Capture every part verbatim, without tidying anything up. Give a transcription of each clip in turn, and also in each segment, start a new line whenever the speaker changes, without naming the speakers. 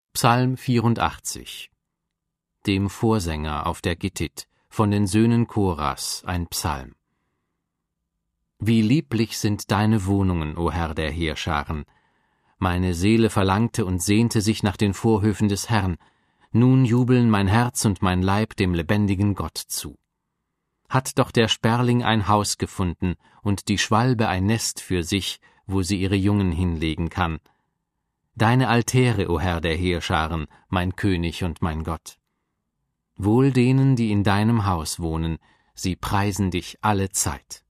Psalm vierundachtzig. Dem Vorsänger auf der Gittit, von den Söhnen Koras, ein Psalm. Wie lieblich sind deine Wohnungen, o Herr der Heerscharen! Meine Seele verlangte und sehnte sich nach den Vorhöfen des Herrn. Nun jubeln mein Herz und mein Leib dem lebendigen Gott zu. Hat doch der Sperling ein Haus gefunden und die Schwalbe ein Nest für sich, wo sie ihre Jungen hinlegen kann. Deine Altäre, o Herr der Heerscharen, mein König und mein Gott. Wohl denen, die in deinem Haus wohnen, sie preisen dich alle Zeit.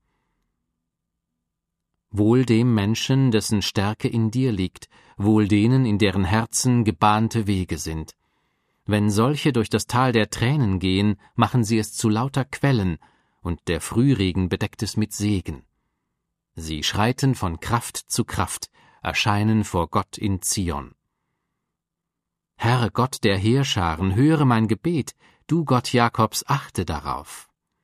Wohl dem Menschen, dessen Stärke in dir liegt, wohl denen, in deren Herzen gebahnte Wege sind. Wenn solche durch das Tal der Tränen gehen, machen sie es zu lauter Quellen, und der Frühregen bedeckt es mit Segen. Sie schreiten von Kraft zu Kraft, erscheinen vor Gott in Zion. Herr Gott der Heerscharen, höre mein Gebet, du Gott Jakobs, achte darauf.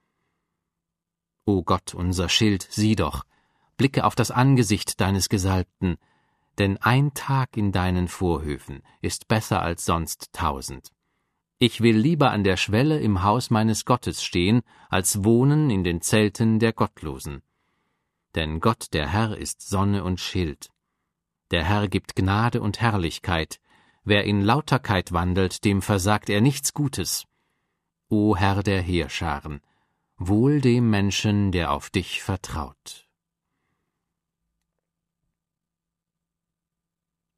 O Gott, unser Schild, sieh doch, blicke auf das Angesicht deines Gesalbten, denn ein Tag in deinen Vorhöfen ist besser als sonst tausend. Ich will lieber an der Schwelle im Haus meines Gottes stehen, als wohnen in den Zelten der Gottlosen. Denn Gott, der Herr, ist Sonne und Schild. Der Herr gibt Gnade und Herrlichkeit. Wer in Lauterkeit wandelt, dem versagt er nichts Gutes. O Herr der Heerscharen, wohl dem Menschen, der auf dich vertraut.